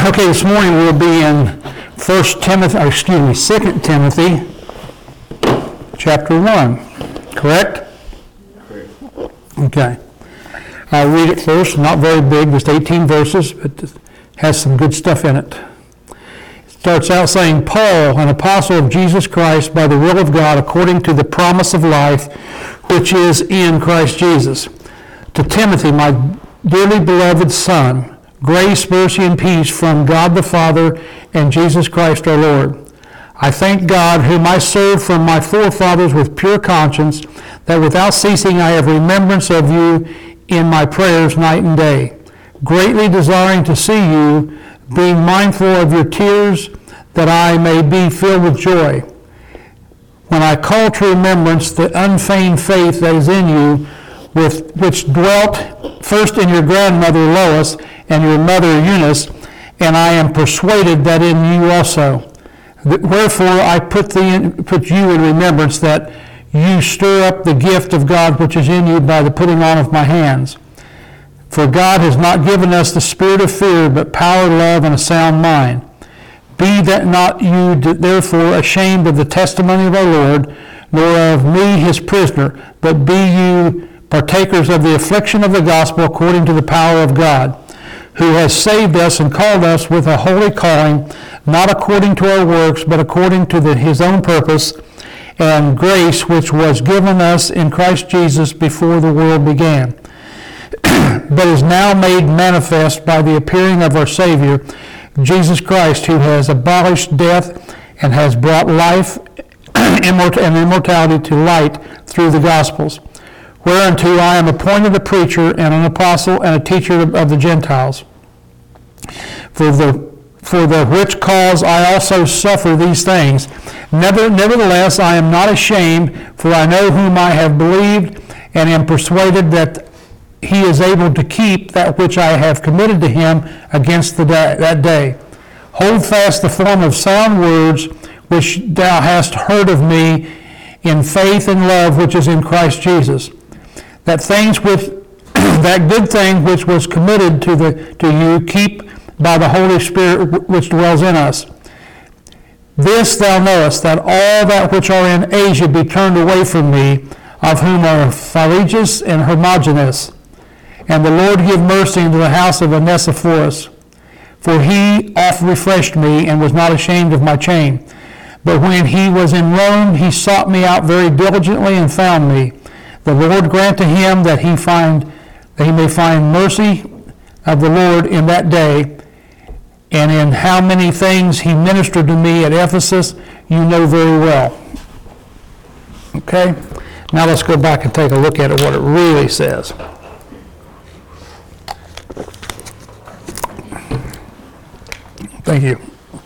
Okay, this morning we'll be in 2 Timothy, chapter 1. Correct? Correct. Okay. I'll read it first, not very big, just 18 verses, but it has some good stuff in it. It starts out saying, Paul, an apostle of Jesus Christ, by the will of God, according to the promise of life, which is in Christ Jesus. To Timothy, my dearly beloved son, grace, mercy, and peace from God the Father and Jesus Christ our Lord. I thank God, whom I serve from my forefathers with pure conscience, that without ceasing I have remembrance of you in my prayers night and day, greatly desiring to see you, being mindful of your tears, that I may be filled with joy. When I call to remembrance the unfeigned faith that is in you, which dwelt first in your grandmother Lois and your mother Eunice, and I am persuaded that in you also. Wherefore I put you in remembrance, that you stir up the gift of God which is in you by the putting on of my hands. For God has not given us the spirit of fear, but power, love, and a sound mind. Be that not you therefore ashamed of the testimony of our Lord, nor of me his prisoner, but be you partakers of the affliction of the gospel according to the power of God, who has saved us and called us with a holy calling, not according to our works, but according to his own purpose and grace, which was given us in Christ Jesus before the world began, but is now made manifest by the appearing of our Savior, Jesus Christ, who has abolished death and has brought life and immortality to light through the Gospels, whereunto I am appointed a preacher and an apostle and a teacher of the Gentiles. For the which cause I also suffer these things. Nevertheless, I am not ashamed, for I know whom I have believed, and am persuaded that he is able to keep that which I have committed to him against that day. Hold fast the form of sound words which thou hast heard of me in faith and love which is in Christ Jesus. That good thing which was committed to you, keep by the Holy Spirit which dwells in us. This thou knowest, that all that which are in Asia be turned away from me, of whom are Phygelus and Hermogenes. And the Lord give mercy into the house of Onesiphorus, for he oft refreshed me, and was not ashamed of my chain. But when he was in Rome, he sought me out very diligently and found me. The Lord grant to him that he may find mercy of the Lord in that day. And in how many things he ministered to me at Ephesus, you know very well. Okay? Now let's go back and take a look at it, what it really says. Thank you.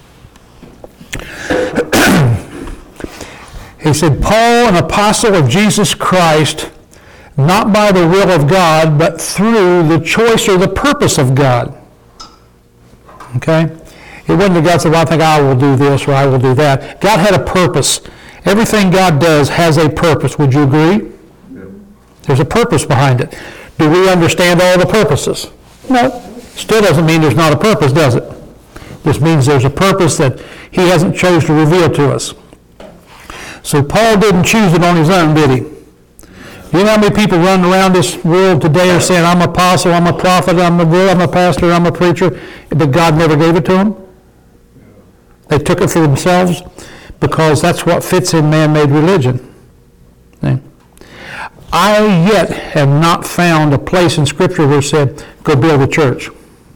He said, Paul, an apostle of Jesus Christ, not by the will of God, but through the choice or the purpose of God. Okay? It wasn't that God said, well, I think I will do this or I will do that. God had a purpose. Everything God does has a purpose. Would you agree? Yep. There's a purpose behind it. Do we understand all the purposes? No. Still doesn't mean there's not a purpose, does it? This means there's a purpose that he hasn't chose to reveal to us. So Paul didn't choose it on his own, did he? You know how many people run around this world today are saying, I'm an apostle, I'm a prophet, I'm a pastor, I'm a preacher, but God never gave it to them? They took it for themselves because that's what fits in man-made religion. See? I yet have not found a place in Scripture where it said, go build a church.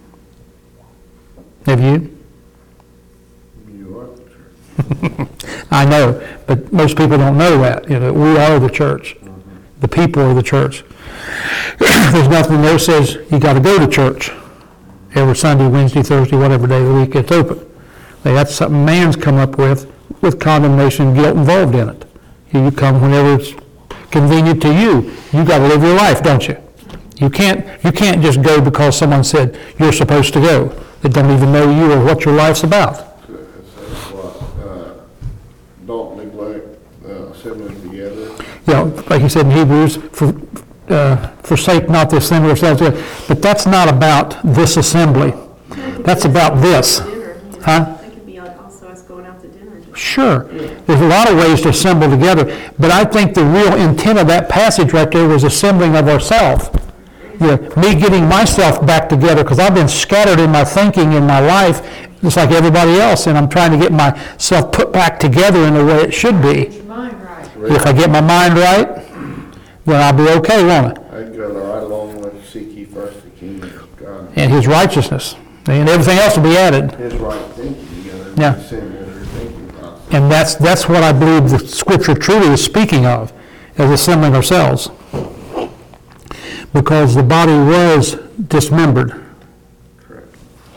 Have you? You are the church. I know, but most people don't know that. You know, we are the church. The people are the church. There's nothing there that says you got to go to church every Sunday, Wednesday, Thursday, whatever day of the week it's open. That's something man's come up with condemnation and guilt involved in it. You come whenever it's convenient to you. You got to live your life, don't you? You can't just go because someone said you're supposed to go. They don't even know you or what your life's about. It says what? Don't neglect assembling together. You know, like he said in Hebrews, forsake not the assembly of ourselves. But that's not about this assembly. That's about this. Dinner, you know. Huh? It could be also us going out to dinner. Just Sure. There's a lot of ways to assemble together, but I think the real intent of that passage right there was assembling of ourselves. Me getting myself back together, because I've been scattered in my thinking in my life, just like everybody else, and I'm trying to get myself put back together in the way it should be. Get your mind right. If I get my mind right, then I'll be okay, won't I? I'd go right along with seek ye first the kingdom of God. And His righteousness, and everything else will be added. His right thinking, you gotta Yeah. ascend with her thinking process. And that's what I believe the Scripture truly is speaking of, as assembling ourselves. Because the body was dismembered. Correct.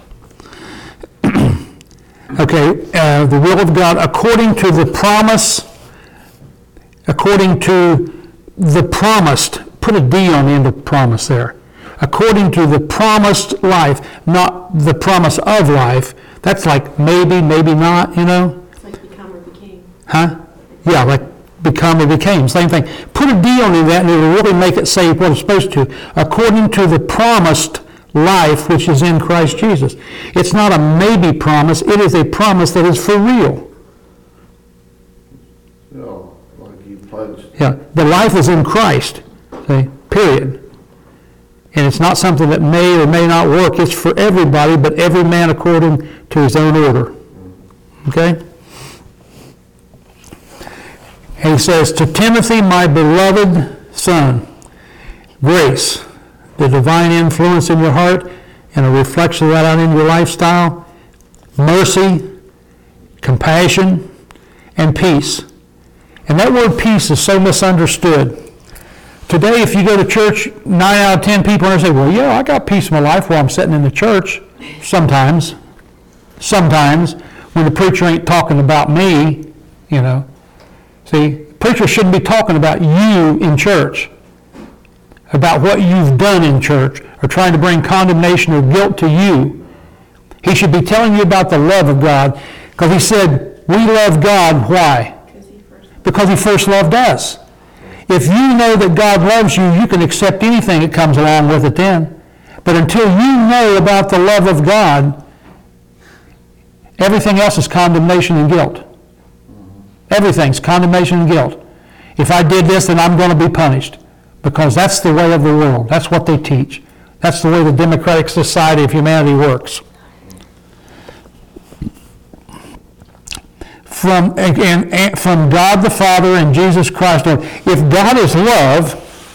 Okay, the will of God according to the promise, according to the promised, put a D on the end of promise there. According to the promised life, not the promise of life. That's like maybe, maybe not, you know? It's like become or became. Huh? Yeah, like become or became, same thing. Put a D on that and it'll really make it say what it's supposed to. According to the promised life which is in Christ Jesus. It's not a maybe promise, it is a promise that is for real. No, like you pledged. Yeah, the life is in Christ, see, period. And it's not something that may or may not work. It's for everybody, but every man according to his own order. Okay? And he says, to Timothy, my beloved son, grace, the divine influence in your heart, and a reflection of that out in your lifestyle, mercy, compassion, and peace. And that word peace is so misunderstood. Today, if you go to church, 9 out of 10 people are going to say, well, yeah, I got peace in my life while I'm sitting in the church. Sometimes, when the preacher ain't talking about me, you know. See, preacher shouldn't be talking about you in church, about what you've done in church, or trying to bring condemnation or guilt to you. He should be telling you about the love of God, because he said, we love God, why? Because he first loved us. If you know that God loves you, you can accept anything that comes along with it then. But until you know about the love of God, everything else is condemnation and guilt. Everything's condemnation and guilt. If I did this, then I'm going to be punished. Because that's the way of the world. That's what they teach. That's the way the democratic society of humanity works. From God the Father and Jesus Christ. If God is love,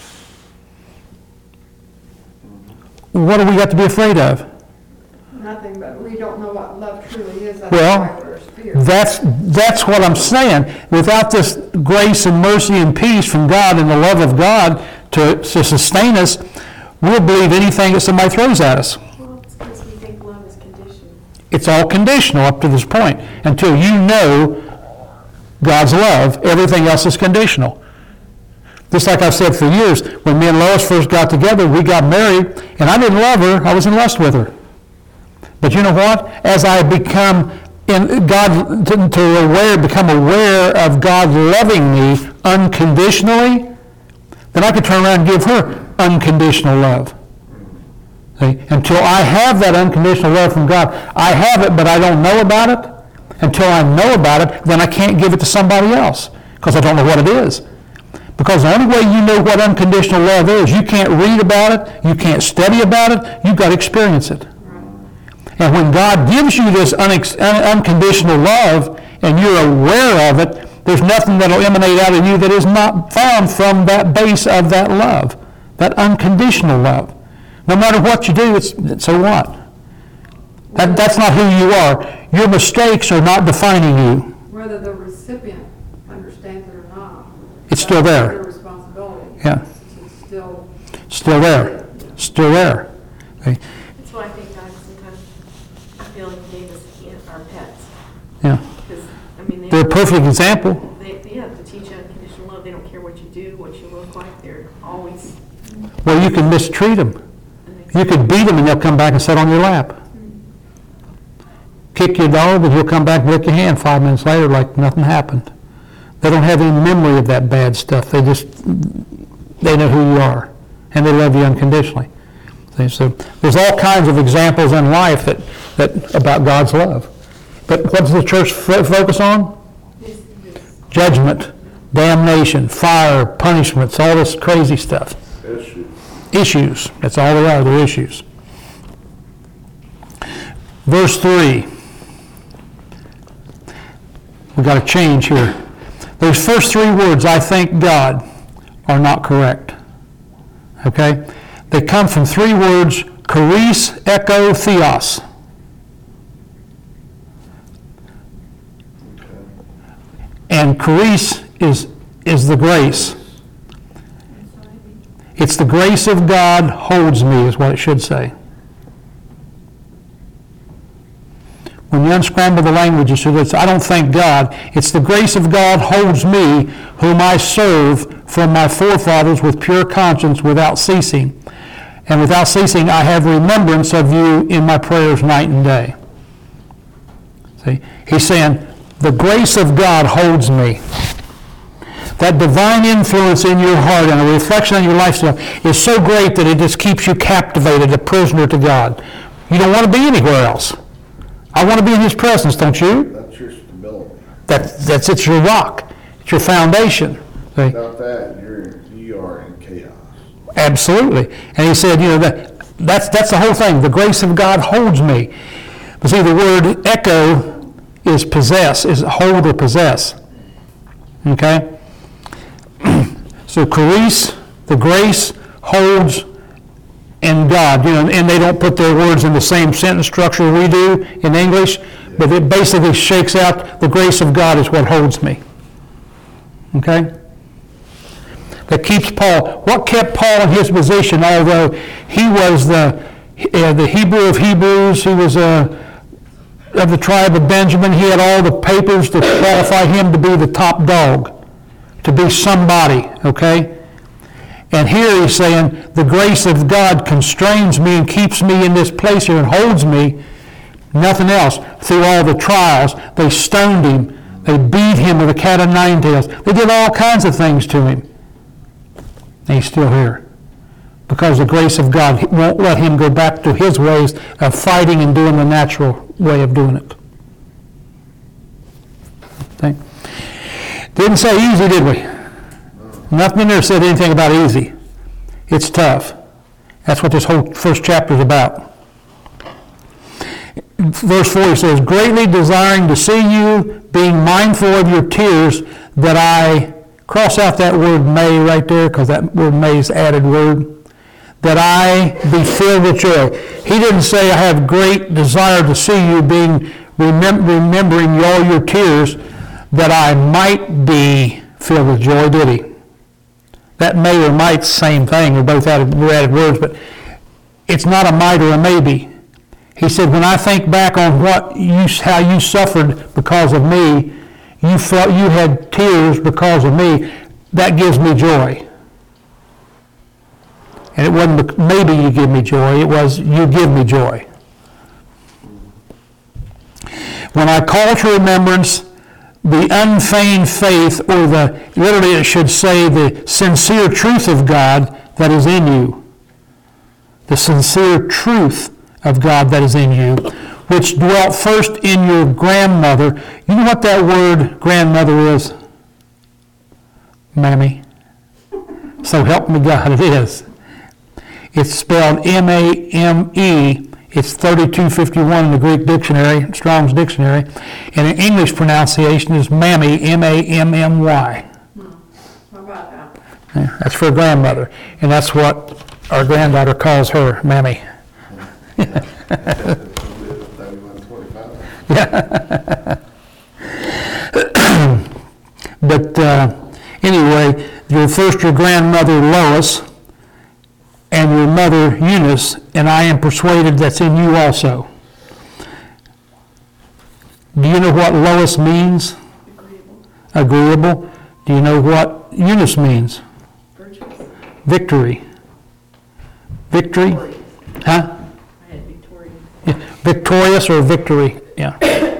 what do we got to be afraid of? Nothing, but we don't know what love truly is. That's Well, why we're scared. that's what I'm saying. Without this grace and mercy and peace from God and the love of God to sustain us, we'll believe anything that somebody throws at us. Well, it's because we think love is conditional. It's all conditional up to this point. Until you know God's love, everything else is conditional. Just like I've said for years, when me and Lois first got together, we got married, and I didn't love her, I was in lust with her. But you know what? As I become become aware of God loving me unconditionally, then I can turn around and give her unconditional love. See? Until I have that unconditional love from God, I have it, but I don't know about it. Until I know about it, then I can't give it to somebody else, because I don't know what it is. Because the only way you know what unconditional love is, you can't read about it, you can't study about it, you've got to experience it. And when God gives you this unconditional love, and you're aware of it, there's nothing that will emanate out of you that is not found from that base of that love, that unconditional love. No matter what you do, so what? That's not who you are. Your mistakes are not defining you. Whether the recipient understands it or not. It's still there. That's their responsibility. Yeah. It's still. Still there. Still there. Okay. That's why I think God sometimes, I feel like he gave us our pets. Yeah. Because, I mean, They're a perfect example. to teach unconditional love, they don't care what you do, what you look like, they're always. Well, you can mistreat them. You could beat them and they'll come back and sit on your lap. Kick your dog and he'll come back and lick your hand 5 minutes later like nothing happened. They don't have any memory of that bad stuff. They know who you are. And they love you unconditionally. See, so there's all kinds of examples in life that about God's love. But what does the church focus on? Judgment, damnation, fire, punishments, all this crazy stuff. Issues. That's all they are. They're issues. Verse 3. We've got to change here. Those first three words, I thank God, are not correct. Okay? They come from three words, charis, echo, theos. And charis is the grace. It's the grace of God holds me, is what it should say. When you unscramble the language, it's I don't thank God. It's the grace of God holds me, whom I serve from my forefathers with pure conscience without ceasing. And without ceasing, I have remembrance of you in my prayers night and day. See? He's saying, the grace of God holds me. That divine influence in your heart and a reflection on your lifestyle is so great that it just keeps you captivated, a prisoner to God. You don't want to be anywhere else. I want to be in His presence, don't you? That's your stability. It's your rock. It's your foundation. See? Without that, you are in chaos. Absolutely. And he said, that's the whole thing. The grace of God holds me. But see, the word echo is possess, is hold or possess. Okay? So charis, the grace, holds, and God. And they don't put their words in the same sentence structure we do in English, but it basically shakes out the grace of God is what holds me. Okay? That keeps Paul. What kept Paul in his position, although he was the Hebrew of Hebrews, he was of the tribe of Benjamin, he had all the papers to qualify him to be the top dog, to be somebody, okay? And here he's saying, the grace of God constrains me and keeps me in this place here and holds me, nothing else. Through all the trials, they stoned him, they beat him with a cat o' nine tails, they did all kinds of things to him. And he's still here. Because the grace of God won't let him go back to his ways of fighting and doing the natural way of doing it. Okay. Didn't say easy, did we? Nothing in there said anything about easy. It's tough. That's what this whole first chapter is about. Verse 4 says, greatly desiring to see you, being mindful of your tears, that I, cross out that word may right there, because that word may is added word, that I be filled with joy. He didn't say I have great desire to see you, being remembering all your tears, that I might be filled with joy, did he? That may or might, same thing. They're both added words, but it's not a might or a maybe. He said, when I think back on how you suffered because of me, you felt you had tears because of me, that gives me joy. And it wasn't maybe you give me joy, it was you give me joy. When I call to remembrance the unfeigned faith, or literally it should say the sincere truth of God that is in you. The sincere truth of God that is in you, which dwelt first in your grandmother. You know what that word grandmother is? Mammy. So help me God, it is. It's spelled M-A-M-E. It's 3251 in the Greek dictionary, Strong's dictionary. And an English pronunciation is Mammy, M-A-M-M-Y. How about that? Yeah, that's for a grandmother. And that's what our granddaughter calls her, Mammy. But anyway, your grandmother Lois and your mother Eunice, and I am persuaded that's in you also. Do you know what Lois means? Agreeable. Do you know what Eunice means? Virtuous. Victory. Victory? Victorious. Huh? I had victorious. Yeah. Victorious or victory, yeah.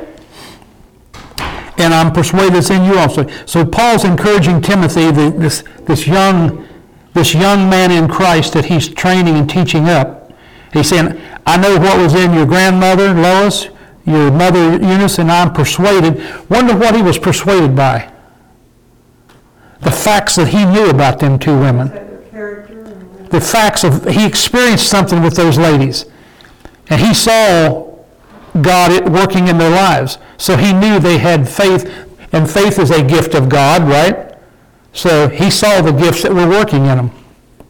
And I'm persuaded it's in you also. So Paul's encouraging Timothy, this young man in Christ that he's training and teaching up. He's saying, I know what was in your grandmother, Lois, your mother, Eunice, and I'm persuaded. Wonder what he was persuaded by. The facts that he knew about them two women. Their character and The facts of, he experienced something with those ladies. And he saw God working in their lives. So he knew they had faith, and faith is a gift of God, right? So he saw the gifts that were working in them.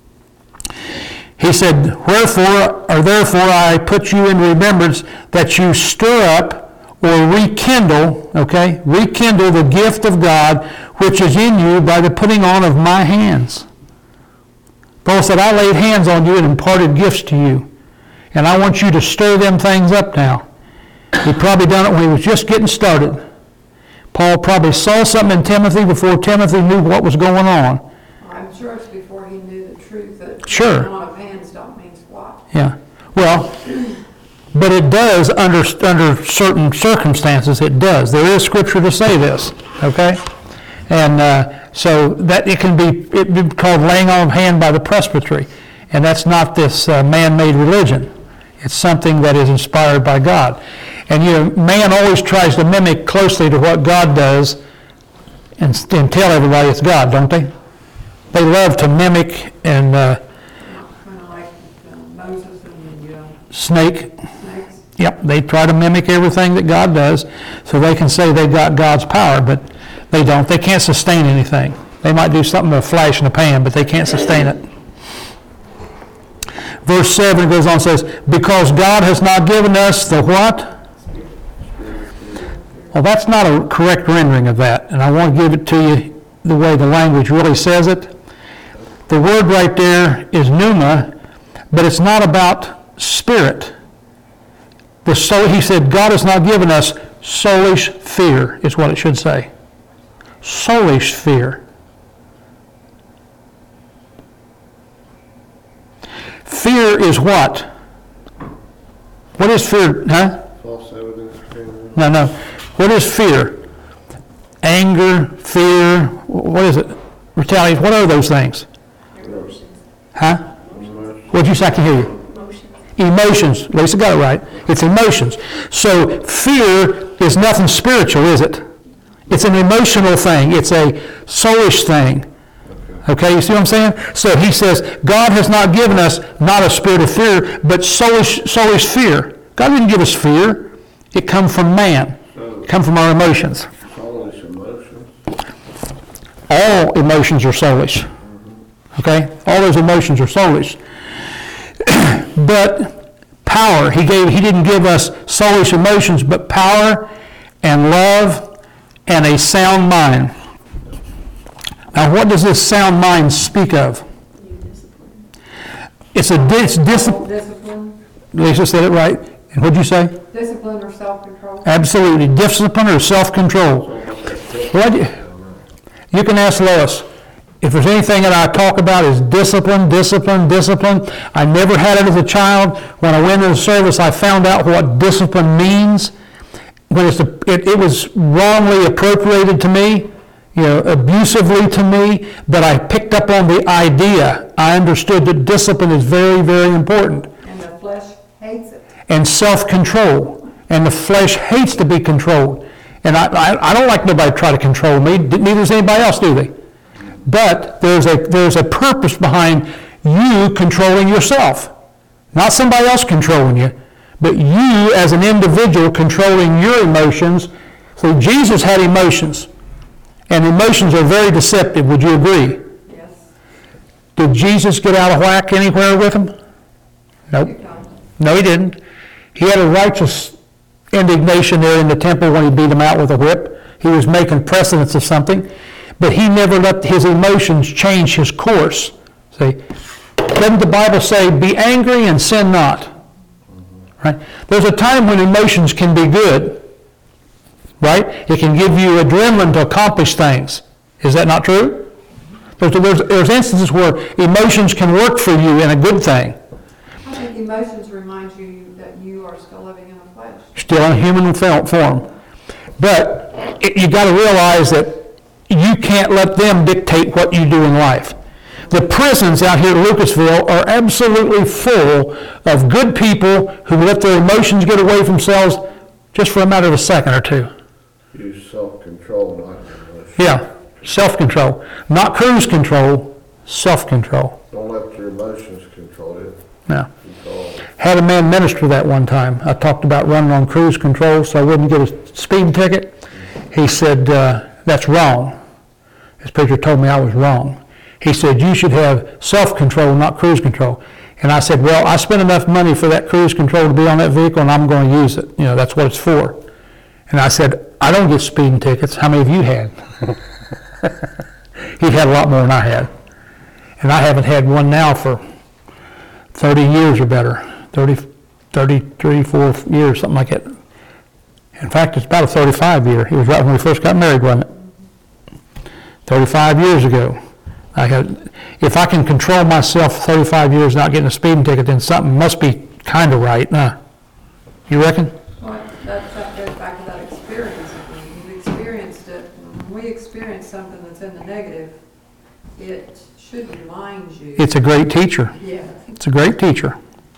He said, therefore I put you in remembrance that you stir up or rekindle the gift of God which is in you by the putting on of my hands. Paul said, I laid hands on you and imparted gifts to you. And I want you to stir them things up now. He probably done it when he was just getting started. Paul probably saw something in Timothy before Timothy knew what was going on. I'm sure it's before he knew the truth that Sure. laying on of hands don't mean squat. Yeah. Well, but it does under certain circumstances. It does. There is scripture to say this. Okay, and so that it can be called laying on of hand by the presbytery, and that's not this man-made religion. It's something that is inspired by God. And man always tries to mimic closely to what God does and tell everybody it's God, don't they? They love to mimic and Kind of like Moses and the snake. snakes. Yep, they try to mimic everything that God does so they can say they've got God's power, but they don't. They can't sustain anything. They might do something with a flash in the pan, but they can't sustain it. Verse 7 goes on and says, because God has not given us the what? Well, that's not a correct rendering of that, and I want to give it to you the way the language really says it. The word right there is pneuma, but it's not about spirit. He said, God has not given us soulish fear, is what it should say. Soulish fear. Fear is what? What is fear? Huh? False evidence. No. What is fear? Anger, fear, what is it? Retaliation, what are those things? Emotions. Huh? What'd you say? I can hear you. Emotions. Emotions. Lisa got it right. It's emotions. So fear is nothing spiritual, is it? It's an emotional thing. It's a soulish thing. Okay, you see what I'm saying? So he says, God has not given us not a spirit of fear, but soulish fear. God didn't give us fear. It comes from man. It comes from our emotions. Soulish emotions. All emotions are soulish. Okay? All those emotions are soulish. But power, he didn't give us soulish emotions, but power and love and a sound mind. Now, what does this sound mind speak of? New discipline. It's discipline. Discipline, Lisa said it right. And what'd you say? discipline or self-control. Absolutely. Discipline or self-control. You can ask Lois. If there's anything that I talk about is discipline. I never had it as a child. When I went into the service, I found out what discipline means. When it was wrongly appropriated to me, abusively to me, but I picked up on the idea. I understood that discipline is very, very important. And the flesh hates it. And self-control. And the flesh hates to be controlled. And I don't like nobody to try to control me. Neither does anybody else, do they? But there's a purpose behind you controlling yourself. Not somebody else controlling you, but you as an individual controlling your emotions. So Jesus had emotions. And emotions are very deceptive. Would you agree? Yes. Did Jesus get out of whack anywhere with them? Nope. No, he didn't. He had a righteous indignation there in the temple when he beat them out with a whip. He was making precedence of something. But he never let his emotions change his course. See? Doesn't the Bible say, be angry and sin not? Right? There's a time when emotions can be good. Right? It can give you adrenaline to accomplish things. Is that not true? There's instances where emotions can work for you in a good thing. I think emotions remind you that you are still living in the flesh. Still in human form. But you got to realize that you can't let them dictate what you do in life. the prisons out here at Lucasville are absolutely full of good people who let their emotions get away from themselves just for a matter of a second or two. Use self-control, not emotion. Yeah, self-control. Not cruise control, self-control. Don't let your emotions control you. No. Control. Had a man minister that one time. I talked about running on cruise control so I wouldn't get a speeding ticket. He said, that's wrong. His preacher told me I was wrong. He said, you should have self-control, not cruise control. And I said, well, I spent enough money for that cruise control to be on that vehicle, and I'm going to use it. You know, that's what it's for. And I said, I don't get speeding tickets. How many of you had? He had a lot more than I had. And I haven't had one now for 30 years or better. 33, 4 years, something like that. In fact, it's about a 35 year. It was right when we first got married, wasn't it? 35 years ago. If I can control myself 35 years not getting a speeding ticket, then something must be kind of right. You reckon? Well, that goes back to that experience. You've experienced it. When we experience something that's in the negative, it should remind you. It's a great teacher. Yeah. It's a great teacher.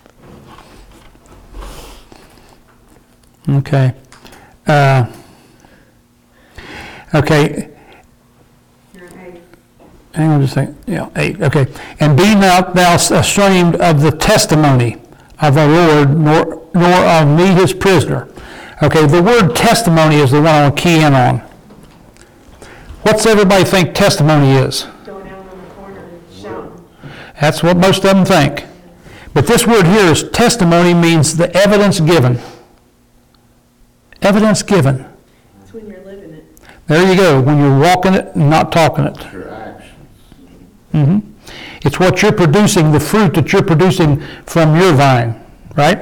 Okay. Okay. You're an 8. Hang on just a second. Yeah, 8. Okay. And be not thou ashamed of the testimony of the Lord, nor of me his prisoner. Okay, the word testimony is the one I want to key in on. What's everybody think testimony is? Going out on the corner and shouting. That's what most of them think. But this word here is testimony, means the evidence given. Evidence given. It's when you're living it. There you go, when you're walking it and not talking it. Your actions. It's what you're producing, the fruit that you're producing from your vine, right?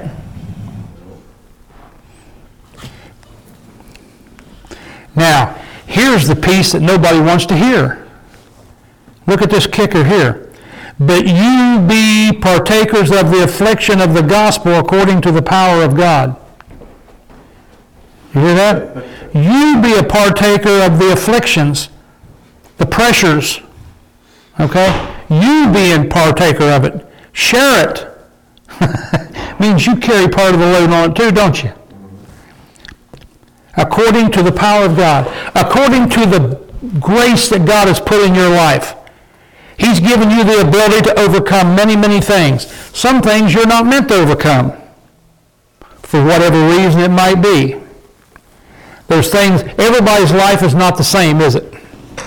Now, here's the piece that nobody wants to hear. Look at this kicker here. But you be partakers of the affliction of the gospel according to the power of God. You hear that? You be a partaker of the afflictions, the pressures, okay? You be a partaker of it. Share it. Means you carry part of the load on it too, don't you? According to the power of God. According to the grace that God has put in your life. He's given you the ability to overcome many, many things. Some things you're not meant to overcome, for whatever reason it might be. There's things, everybody's life is not the same, is it?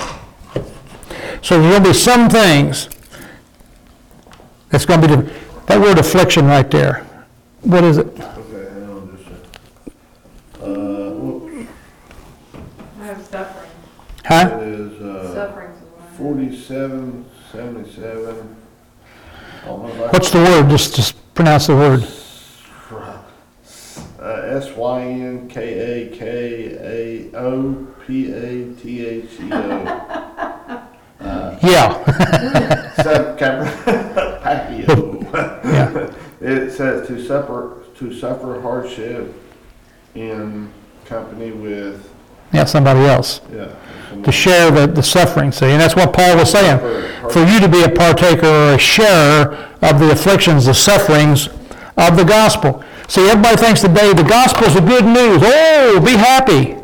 So there's going to be some things that's going to be different. That word affliction right there, what is it? Okay, hang on just a second. Whoops. I have suffering. Huh? It is, Suffering's the one. 4777. What's the word? Just pronounce the word. SYNKAAOPATHEO. Yeah. Yeah. It says to suffer hardship in company with, Yeah, somebody else. To share the suffering, see? And that's what Paul was saying. For you to be a partaker or a sharer of the afflictions, the sufferings of the gospel. See, everybody thinks today the gospel's the good news. Oh, be happy.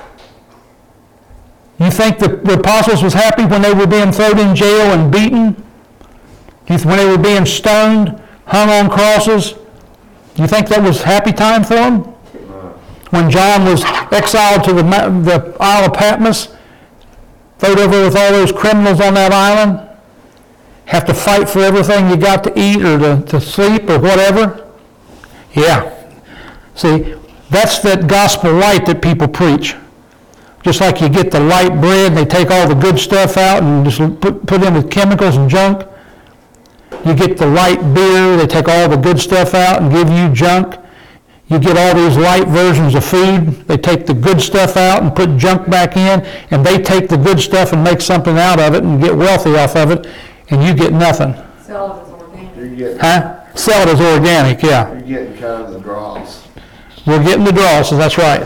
You think the apostles was happy when they were being thrown in jail and beaten? When they were being stoned, hung on crosses? Do you think that was happy time for them? When John was exiled to the Isle of Patmos, thrown over with all those criminals on that island, have to fight for everything you got to eat or to sleep or whatever? Yeah. See, that's that gospel light that people preach. Just like you get the light bread, they take all the good stuff out and just put in with chemicals and junk. You get the light beer, they take all the good stuff out and give you junk. You get all these light versions of food, they take the good stuff out and put junk back in, and they take the good stuff and make something out of it and get wealthy off of it, and you get nothing. Sell it as organic. you're getting, Huh? Sell it as organic, yeah. you're getting kind of the draws. We're getting the draw, so that's right.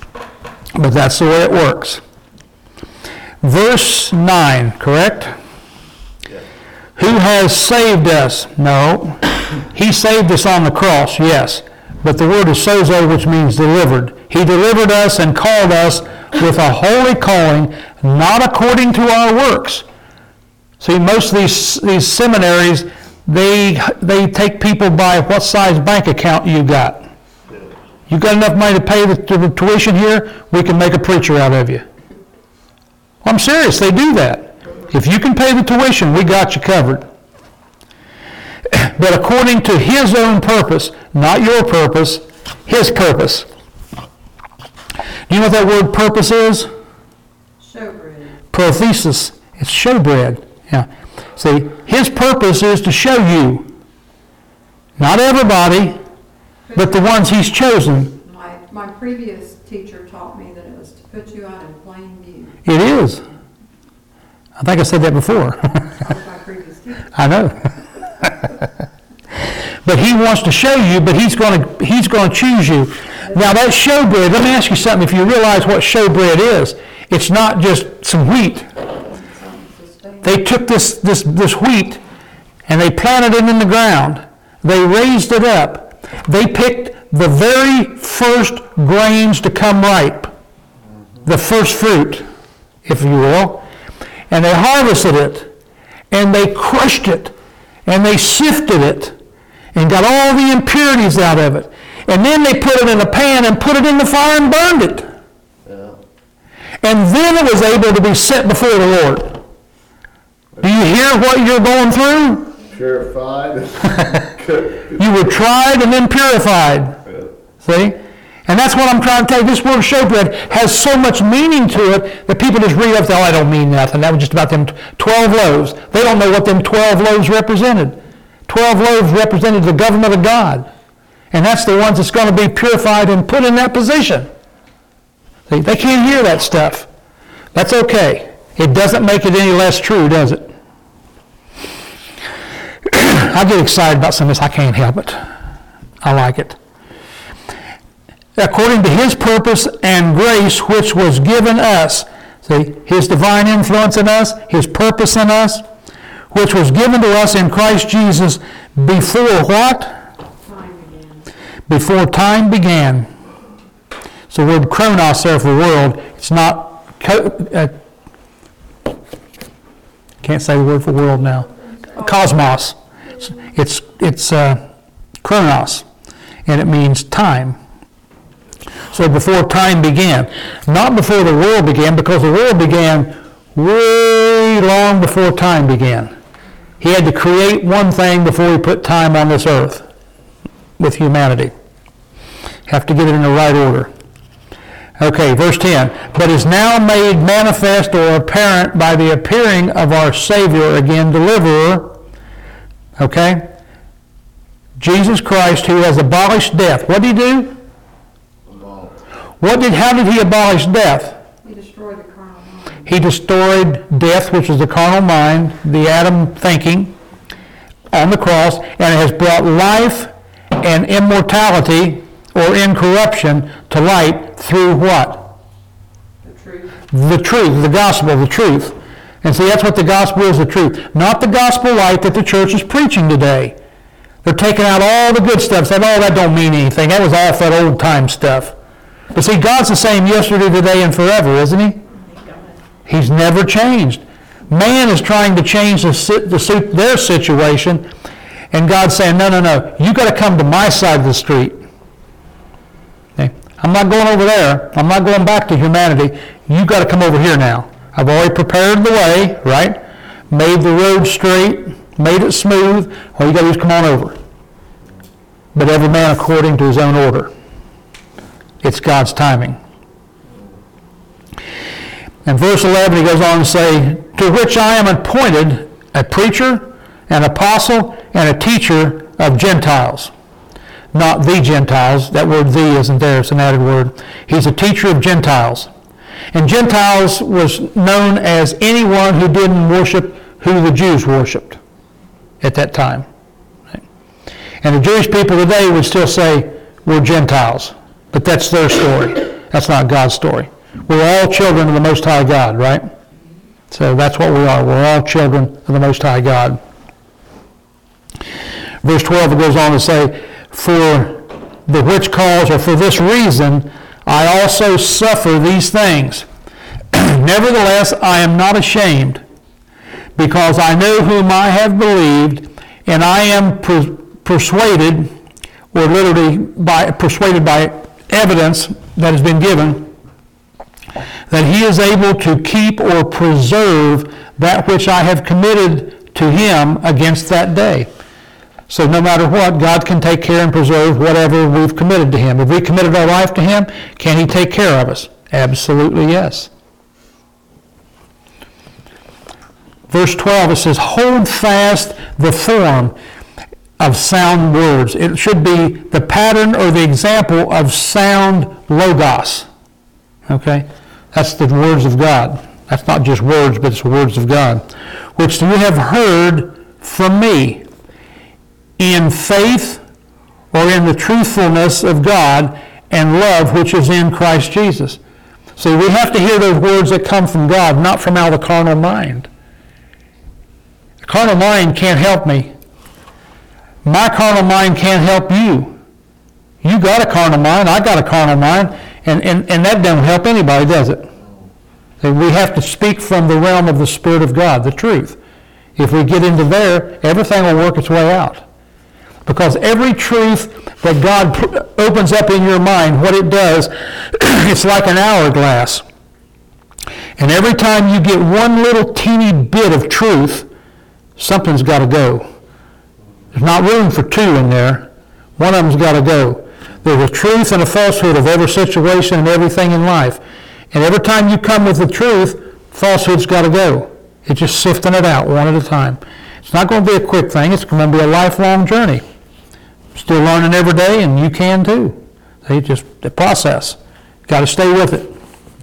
But that's the way it works. Verse 9, correct? Who has saved us? No. He saved us on the cross, yes. But the word is sozo, which means delivered. He delivered us and called us with a holy calling, not according to our works. See, most of these seminaries, they take people by what size bank account you got. You got enough money to pay the tuition here, we can make a preacher out of you. I'm serious, they do that. If you can pay the tuition, we got you covered. But according to his own purpose, not your purpose, his purpose. Do you know what that word purpose is? Showbread. Prothesis. It's showbread. Yeah. See, his purpose is to show you. Not everybody, but the ones he's chosen. My previous teacher taught me that it was to put you out in plain view. It is. I think I said that before. That was my previous teacher. I know. But he wants to show you, but he's going to choose you. Now that showbread, let me ask you something. If you realize what showbread is, it's not just some wheat. They took this wheat and they planted it in the ground. They raised it up. They picked the very first grains to come ripe, the first fruit, if you will, and they harvested it, and they crushed it, and they sifted it, and got all the impurities out of it. And then they put it in a pan and put it in the fire and burned it. Yeah. And then it was able to be set before the Lord. Do you hear what you're going through? Purified. You were tried and then purified. Yeah. See? And that's what I'm trying to tell you. This word showbread has so much meaning to it that people just read up, oh, I don't mean nothing. That was just about them 12 loaves. They don't know what them 12 loaves represented. 12 loaves represented the government of God. And that's the ones that's going to be purified and put in that position. See, they can't hear that stuff. That's okay. It doesn't make it any less true, does it? I get excited about some of this. I can't help it. I like it. According to his purpose and grace which was given us. See, his divine influence in us, his purpose in us, which was given to us in Christ Jesus before what? Time began. Before time began. So the word chronos there for world, it's not, can't say the word for world now. Cosmos. It's chronos, and it means time. So before time began. Not before the world began, because the world began way long before time began. He had to create one thing before he put time on this earth with humanity. Have to get it in the right order. Okay, verse 10. But is now made manifest or apparent by the appearing of our Savior, again, deliverer. Okay? Jesus Christ, who has abolished death. What did he do? How did he abolish death? He destroyed the carnal mind. He destroyed death, which is the carnal mind, the Adam thinking, on the cross, and it has brought life and immortality or incorruption to light through what? The truth. The truth, the gospel, the truth. And see, that's what the gospel is, the truth. Not the gospel light that the church is preaching today. They're taking out all the good stuff, saying, oh, that don't mean anything. That was all that old time stuff. But see, God's the same yesterday, today, and forever, isn't he? He's never changed. Man is trying to change to suit their situation, and God's saying, no, you got to come to my side of the street. Okay? I'm not going over there. I'm not going back to humanity. You got to come over here now. I've already prepared the way, right? Made the road straight, made it smooth. All you got to do is come on over. But every man according to his own order. It's God's timing. And verse 11, he goes on to say, to which I am appointed a preacher, an apostle, and a teacher of Gentiles. Not the Gentiles. That word the isn't there. It's an added word. He's a teacher of Gentiles. And Gentiles was known as anyone who didn't worship who the Jews worshipped at that time. And the Jewish people today would still say, we're Gentiles. But that's their story. That's not God's story. We're all children of the Most High God, right? So that's what we are. We're all children of the Most High God. Verse 12, it goes on to say, for the which cause, or for this reason, I also suffer these things. Nevertheless, I am not ashamed, because I know whom I have believed, and I am persuaded, or literally persuaded by evidence that has been given, that he is able to keep or preserve that which I have committed to him against that day. So no matter what, God can take care and preserve whatever we've committed to him. If we committed our life to him, can he take care of us? Absolutely yes. Verse 12, it says, hold fast the form of sound words. It should be the pattern or the example of sound logos. Okay? That's the words of God. That's not just words, but it's the words of God. Which you have heard from me in faith or in the truthfulness of God and love which is in Christ Jesus. See, we have to hear those words that come from God, not from out of the carnal mind. The carnal mind can't help me. My carnal mind can't help you. You got a carnal mind, I got a carnal mind, and that doesn't help anybody, does it? We have to speak from the realm of the Spirit of God, the truth. If we get into there, everything will work its way out. Because every truth that God opens up in your mind, what it does, it's like an hourglass. And every time you get one little teeny bit of truth, something's got to go. There's not room for two in there. One of them's got to go. There's a truth and a falsehood of every situation and everything in life. And every time you come with the truth, falsehood's got to go. It's just sifting it out one at a time. It's not going to be a quick thing. It's going to be a lifelong journey. Still learning every day, and you can too. It's just the process. Got to stay with it.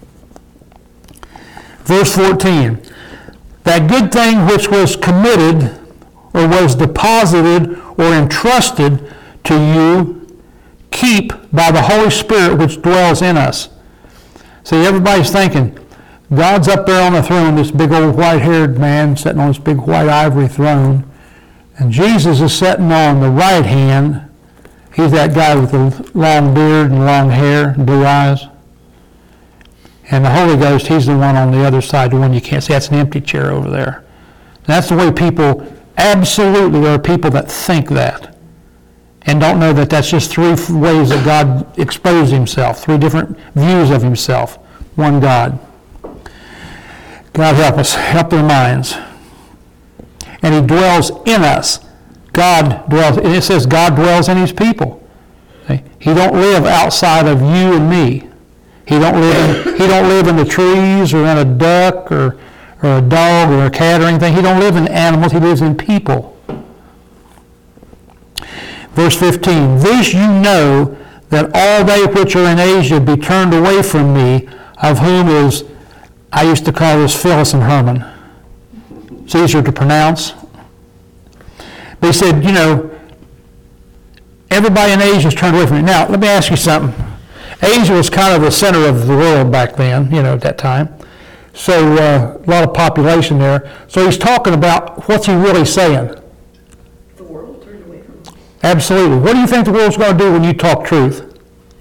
Verse 14. That good thing which was committed or was deposited or entrusted to you, keep by the Holy Spirit which dwells in us. See, everybody's thinking, God's up there on the throne, this big old white-haired man sitting on this big white ivory throne, and Jesus is sitting on the right hand. He's that guy with the long beard and long hair and blue eyes. And the Holy Ghost, he's the one on the other side, the one you can't see. That's an empty chair over there. And that's the way people, absolutely, there are people that think that and don't know that that's just three ways that God exposed himself, three different views of himself, one God. God help us, help their minds. And he dwells in us. God dwells, and it says God dwells in his people. See? He don't live outside of you and me. He don't live in the trees or in a duck or a dog or a cat or anything. He don't live in animals. He lives in people. Verse 15, this you know, that all they which are in Asia be turned away from me, of whom is, I used to call this Phyllis and Herman. It's easier to pronounce. They said, you know, everybody in Asia is turned away from me. Now, let me ask you something. Asia was kind of the center of the world back then, you know, at that time. So a lot of population there. So he's talking about, what's he really saying? The world turned away from us. Absolutely. What do you think the world's going to do when you talk truth?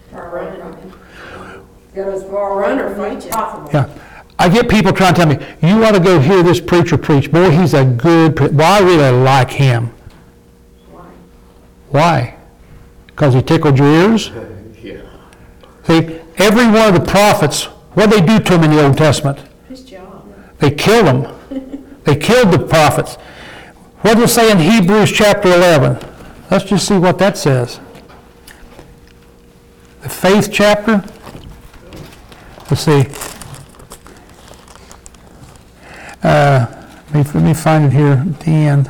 Get as far Run or as fight you. possible. Yeah. I get people trying to tell me, you ought to go hear this preacher preach. Boy, he's a good preacher. Well, I really like him. Why? Why? Because he tickled your ears? Yeah. See, every one of the prophets, what did they do to him in the Old Testament? His job. They killed them. They killed the prophets. What does it say in Hebrews chapter 11? Let's just see what that says. The faith chapter. Let's see. Let me find it here at the end.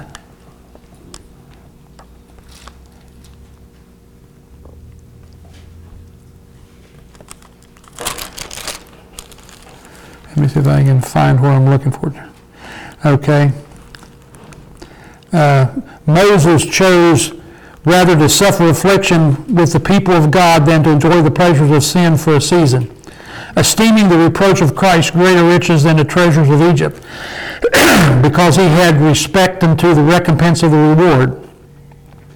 Let me see if I can find where I'm looking for it. Okay. Moses chose rather to suffer affliction with the people of God than to enjoy the pleasures of sin for a season, esteeming the reproach of Christ greater riches than the treasures of Egypt, because he had respect unto the recompense of the reward.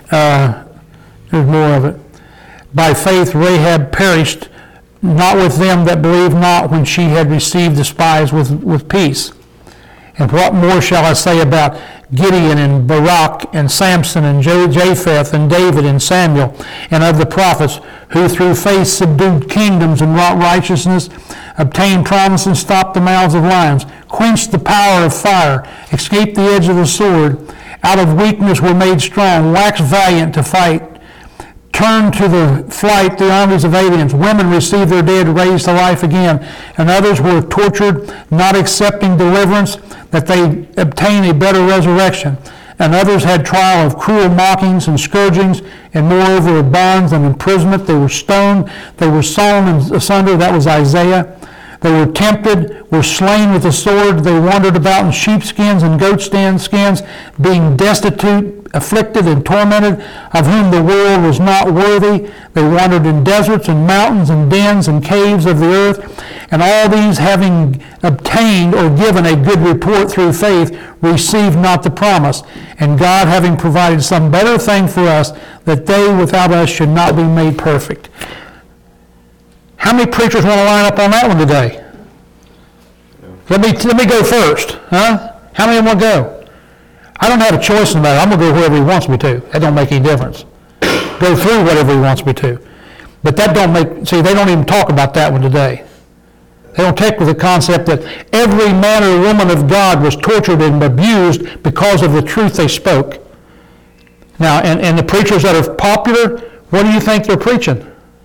There's more of it. By faith Rahab perished, not with them that believed not, when she had received the spies with peace. And what more shall I say about Gideon and Barak and Samson and Japheth and David and Samuel and of the prophets, who through faith subdued kingdoms and wrought righteousness, obtained promise and stopped the mouths of lions, quenched the power of fire, escaped the edge of the sword, out of weakness were made strong, waxed valiant to fight, turned to the flight the armies of aliens. Women received their dead raised to life again, and others were tortured, not accepting deliverance, that they obtain a better resurrection. And others had trial of cruel mockings and scourgings, and moreover of bonds and imprisonment. They were stoned, they were sawn asunder. That was Isaiah. They were tempted, were slain with the sword. They wandered about in sheepskins and goatskins, being destitute, afflicted, and tormented, of whom the world was not worthy. They wandered in deserts and mountains and dens and caves of the earth. And all these, having obtained or given a good report through faith, received not the promise. And God, having provided some better thing for us, that they without us should not be made perfect. How many preachers want to line up on that one today? Let me go first, huh? How many want to go? I don't have a choice in that. I'm going to go wherever he wants me to. That don't make any difference. Go through whatever he wants me to. But that don't make, see, they don't even talk about that one today. They don't take with the concept that every man or woman of God was tortured and abused because of the truth they spoke. Now, and the preachers that are popular, what do you think they're preaching?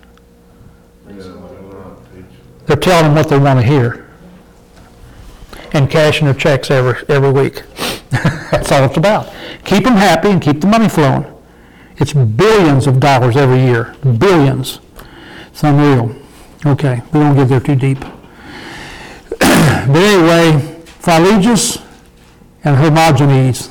They're telling them what they want to hear and cashing their checks every week. That's all it's about. Keep them happy and keep the money flowing. It's billions of dollars every year. Billions. It's unreal. Okay, we won't get there too deep. But anyway, Philegus and Hermogenes.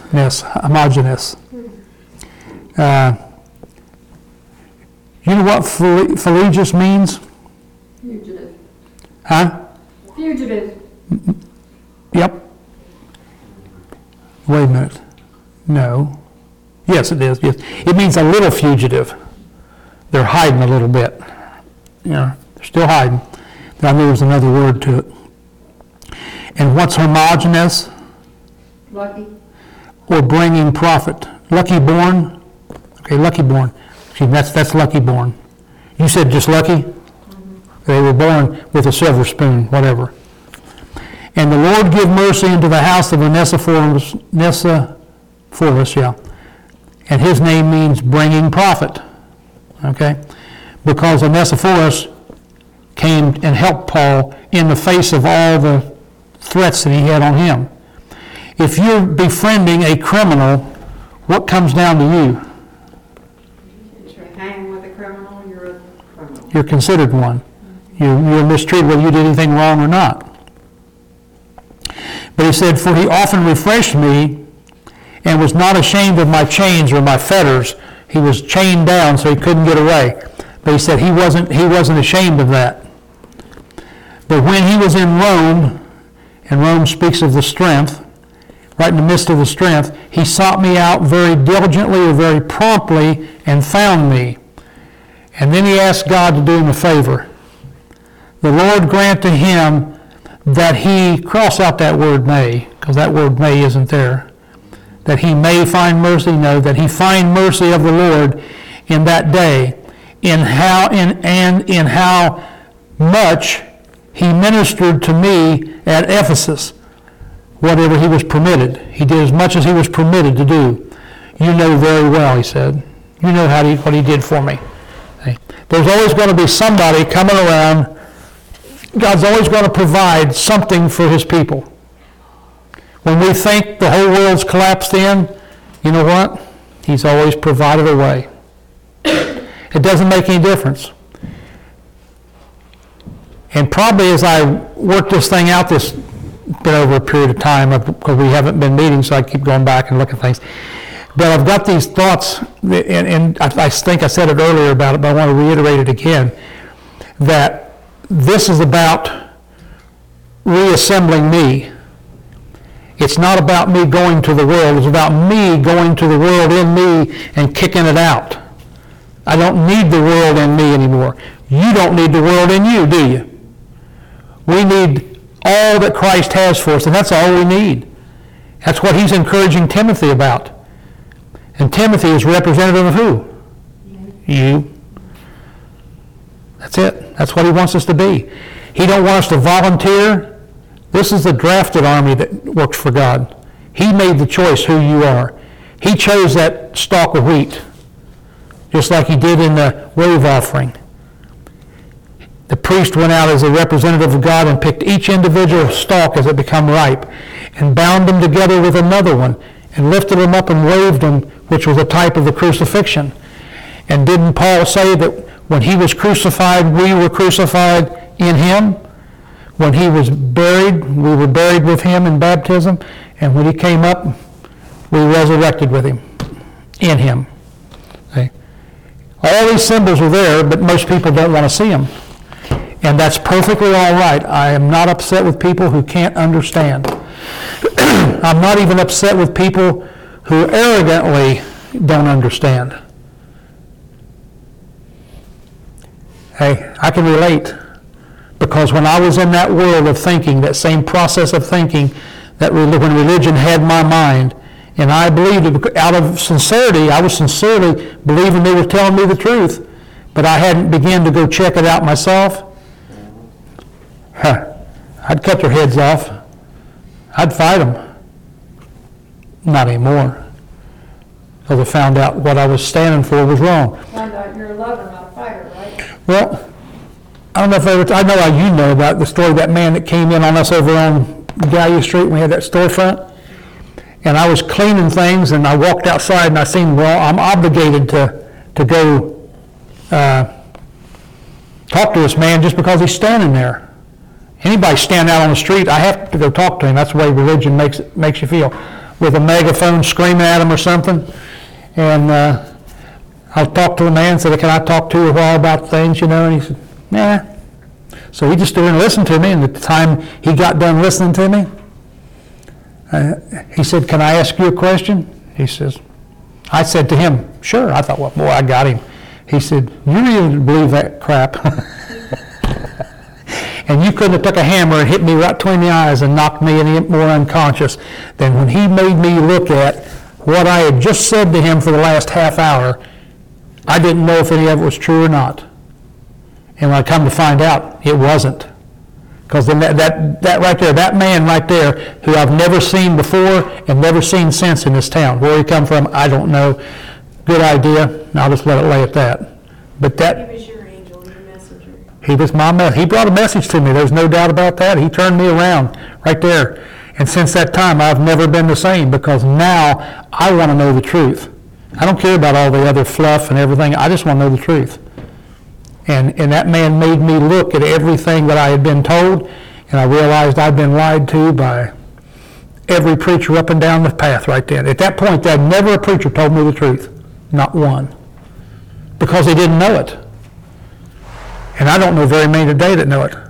You know what Philegus means? Fugitive. Huh? Fugitive. Yep. Wait a minute. No. Yes, it is. Yes. It means a little fugitive. They're hiding a little bit. They're still hiding. I knew there was another word to it. And what's Hermogenes? Lucky. Or bringing profit. Lucky born? Okay, lucky born. See, that's lucky born. You said just lucky? They were born with a silver spoon, whatever. And the Lord give mercy unto the house of Onesiphorus, and his name means bringing profit, okay? Because Onesiphorus came and helped Paul in the face of all the threats that he had on him. If you're befriending a criminal, what comes down to you? If you're hanging with a criminal, you're a criminal. You're considered one. You're mistreated whether you did anything wrong or not. But he said, for he often refreshed me and was not ashamed of my chains or my fetters. He was chained down so he couldn't get away. But he said he wasn't ashamed of that. But when he was in Rome, and Rome speaks of the strength, right in the midst of the strength, he sought me out very diligently or very promptly and found me. And then he asked God to do him a favor. The Lord grant to him that he, cross out that word may, because that word may isn't there, that he may find mercy, no, that he find mercy of the Lord in that day, in how much he ministered to me at Ephesus, whatever he was permitted. He did as much as he was permitted to do. You know very well, he said. You know what he did for me. There's always going to be somebody coming around. God's always going to provide something for his people. When we think the whole world's collapsed in, you know what? He's always provided a way. It doesn't make any difference. And probably as I work this thing out, this been over a period of time, because we haven't been meeting, so I keep going back and looking at things. But I've got these thoughts, and I think I said it earlier about it, but I want to reiterate it again, that this is about reassembling me. It's not about me going to the world. It's about me going to the world in me and kicking it out. I don't need the world in me anymore. You don't need the world in you, do you? We need all that Christ has for us, and that's all we need. That's what he's encouraging Timothy about. And Timothy is representative of who? You. That's it. That's what he wants us to be. He don't want us to volunteer. This is the drafted army that works for God. He made the choice who you are. He chose that stalk of wheat, just like he did in the wave offering. The priest went out as a representative of God and picked each individual stalk as it became ripe and bound them together with another one and lifted them up and waved them, which was a type of the crucifixion. And didn't Paul say that when he was crucified, we were crucified in him? When he was buried, we were buried with him in baptism. And when he came up, we resurrected with him, in him. Okay? All these symbols are there, but most people don't want to see them. And that's perfectly all right. I am not upset with people who can't understand. I'm not even upset with people who arrogantly don't understand. Hey, I can relate, because when I was in that world of thinking, that same process of thinking, that when religion had my mind, and I believed it out of sincerity, I was sincerely believing they were telling me the truth, but I hadn't begun to go check it out myself. I'd cut their heads off. I'd fight them. Not anymore, because I found out what I was standing for was wrong. Found out you're a lover, not a fighter, right? Well, I don't know if I know how you know about the story of that man that came in on us over on Gallia Street when we had that storefront. And I was cleaning things, and I walked outside, and I seen, well, I'm obligated to go talk to this man just because he's standing there. Anybody stand out on the street, I have to go talk to him. That's the way religion makes you feel. With a megaphone screaming at him or something. And I talked to the man, said, can I talk to you a while about things, And he said, nah. So he just stood and listened to me, and at the time he got done listening to me, he said, can I ask you a question? He says, I said to him, sure. I thought, well, boy, I got him. He said, you really believe that crap? And you couldn't have took a hammer and hit me right between the eyes and knocked me any more unconscious than when he made me look at what I had just said to him for the last half hour. I didn't know if any of it was true or not. And when I come to find out, it wasn't. Because then that right there, that man right there, who I've never seen before and never seen since in this town. Where he come from, I don't know. Good idea, and I'll just let it lay at that. But that... He was your angel, your messenger. He was he brought a message to me. There's no doubt about that. He turned me around right there. And since that time, I've never been the same, because now I want to know the truth. I don't care about all the other fluff and everything. I just want to know the truth. And that man made me look at everything that I had been told, and I realized I'd been lied to by every preacher up and down the path right then. At that point, never a preacher told me the truth. Not one. Because they didn't know it. And I don't know very many today that know it.